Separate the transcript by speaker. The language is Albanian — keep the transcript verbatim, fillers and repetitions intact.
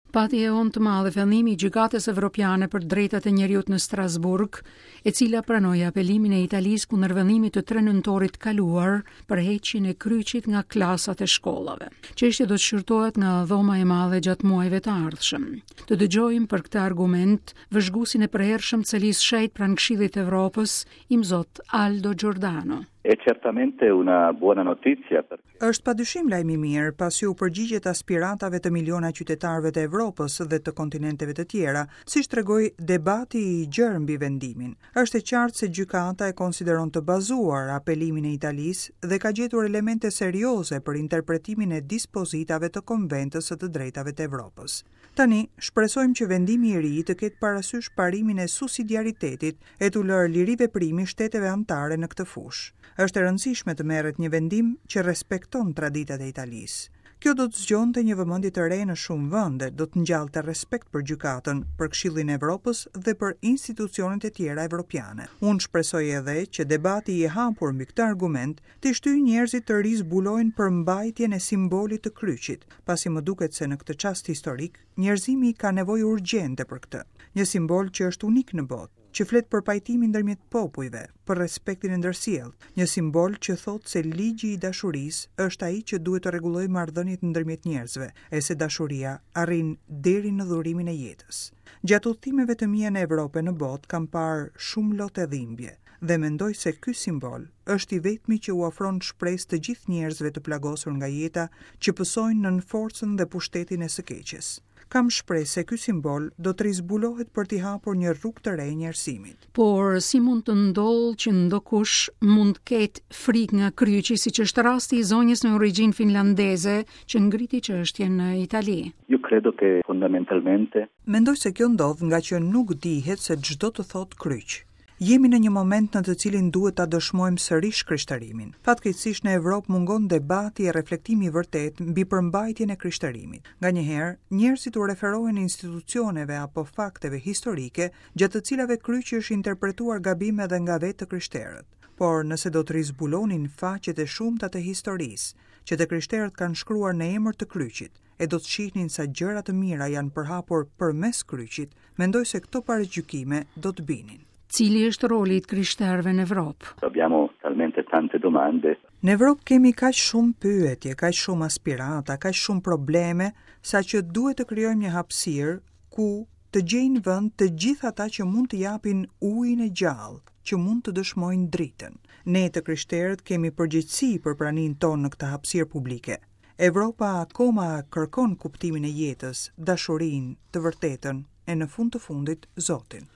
Speaker 1: Pati e onë të madhe fillimi i Gjykatës Evropiane për Drejtat e Njerëzit në Strasburg, e cila pranoi apelimin e Italisë kundër vendimit të tre nëntorit kaluar për heqjen e kryqit nga klasat e shkollave. Çështja do të shqyrtohet nga dhoma e madhe gjatë muajve të ardhshëm. Të dëgjojmë për këtë argument vëzhguesin e përhershëm të Selisë Shejt pranë Këshillit të Evropës, imzot Aldo Giordano.
Speaker 2: È certamente una buona notizia perché
Speaker 3: Është padyshim lajm i mirë pasi u përgjigjet aspirantave të miliona qytetarëve të Evropës dhe të kontinenteve të tjera, siç tregoi debati i gjerë mbi vendimin. Është e qartë se gjykata e konsideron të bazuar apelimin e Italisë dhe ka gjetur elemente serioze për interpretimin e dispozitave të Konventës së të Drejtave të Evropës. Tani, shpresojmë që vendimi i ri të ketë parasysh parimin e subsidiaritetit e t'u lërë liri veprimi shteteve anëtare në këtë fushë. Është e rëndësishme të merret një vendim që respekton traditat e Italisë. Kjo do të zgjonte një vëmendje të re në shumë vende, do të ngjallte respekt për gjykatën, për Këshillin e Evropës dhe për institucionet e tjera evropiane. Unë shpresoj edhe që debati i hapur mbi këtë argument të shtyjë njerëzit të ri zbulojnë për mbajtjen e simbolit të kryqit, pasi më duket se në këtë çast historik njerëzimi ka nevojë urgjente për këtë. Një simbol që është unik në botë, që flet për pajtimin ndërmjet popujve, për respektin e ndërsjellë, një simbol që thotë se ligji i dashurisë është ai që duhet të rregullojë marrëdhëniet ndërmjet njerëzve, e se dashuria arrin deri në dhurimin e jetës. Gjatë udhëtimeve të mia në Evropë e në botë kam parë shumë lotë dhimbje dhe mendoj se ky simbol është i vetmi që u ofron shpresë të gjithë njerëzve të plagosur nga jeta që pësojnë nën forcën dhe pushtetin e së keqes. Kam shpresë se ky simbol do të rizbulohet për t'i hapur një rrugë të re njerëzimit.
Speaker 1: Por si mund të ndodhë që ndokush mund të ketë frikë nga kryqi, siç është rasti i zonjës me origjinë finlandeze që ngriti çështjen në Itali?
Speaker 2: io credo che fondamentalmente
Speaker 3: Mendoj se kjo ndodh nga që nuk dihet se çdo të thotë kryq. Jemi në një moment në të cilin duhet ta dëshmojmë sërish krishtarimin. Fatkeqësisht në Evropë mungon debati e reflektimi i vërtet mbi përmbajtjen e krishterimit. Nganjëherë, njerëzit u referohen institucioneve apo fakteve historike gjatë të cilave kryqi është interpretuar gabim edhe nga vetë të krishterët. Por nëse do të rizbulonin faqet e shumta të historisë, që të krishterët kanë shkruar në emër të kryqit, e do të shihnin sa gjëra të mira janë përhapur përmes kryqit, mendoj se këto paraqgjykime do të binin.
Speaker 1: Cili është roli i krishterëve në Evropë?
Speaker 2: abbiamo talmente tante domande.
Speaker 3: Në Evropë kemi kaq shumë pyetje, kaq shumë aspiranta, kaq shumë probleme, sa që duhet të krijojmë një hapësirë ku të gjejnë vend të gjithë ata që mund të japin ujin e gjallë, që mund të dëshmojnë dritën. Ne të krishterët kemi përgjegjësi për praninë tonë në këtë hapësirë publike. Evropa akoma kërkon kuptimin e jetës, dashurinë, të vërtetën e në fund të fundit Zotin.